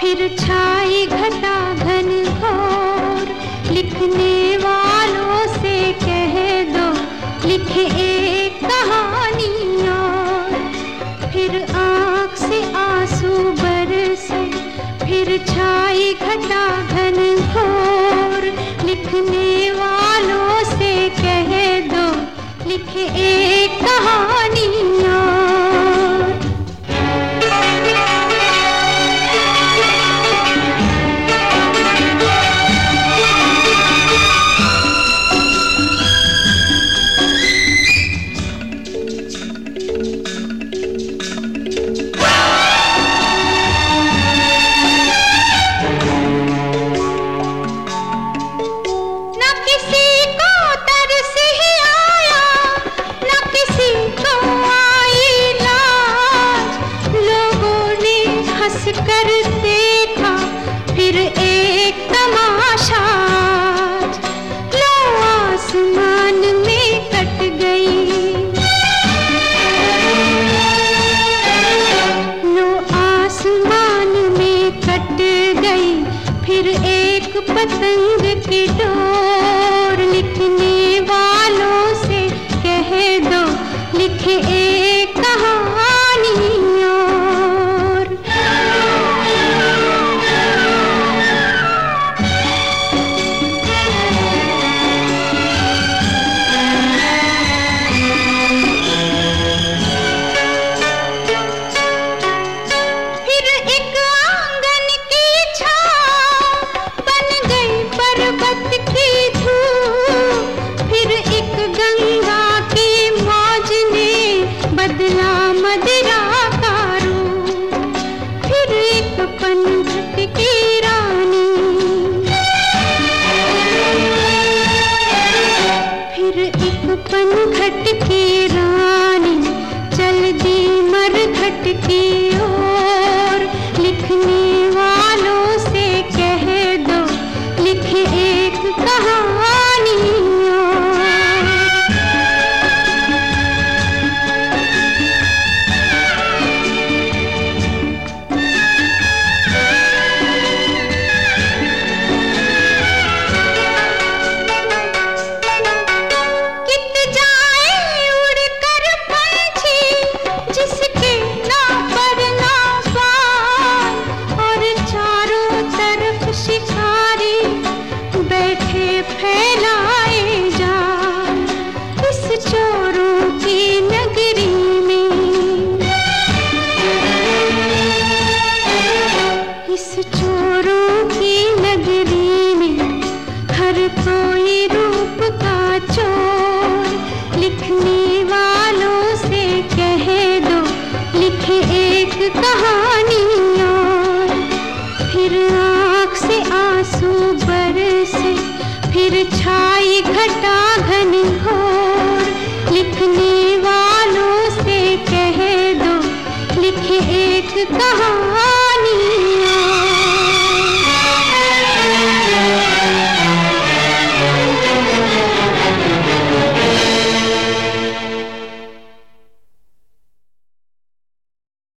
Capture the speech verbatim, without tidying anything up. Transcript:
फिर छाई घटा घन घोर, लिखने वालों से कह दो लिखे एक कहानी और। फिर आँख से आंसू बरसे, फिर छाई घटा घन घोर, लिखने वालों से कह दो लिखे एक कहानी और। कर देखा फिर एक तमाशा, लो आसमान में कट गई, लो आसमान में कट गई फिर एक पतंग की डोर। लिखने वालों से कह दो लिखे एक कहानी और। बदला मदिरा का रूप, फिर एक पनघट की रानी, फिर एक पनघट की रानी चल दी मरघट की ओर। लिखने वालों से कह दो लिखे एक कहानी और। फैलाए जाल इस चोरों की नगरी में, इस चोरों की नगरी में हर कोई रूप का चोर। लिखने वालों से कह दो लिखे एक कहानी और। फिर आँख से आंसू बरसे, फिर छाई घटा घन घोर, लिखने वालों से कह दो लिखे एक कहानी।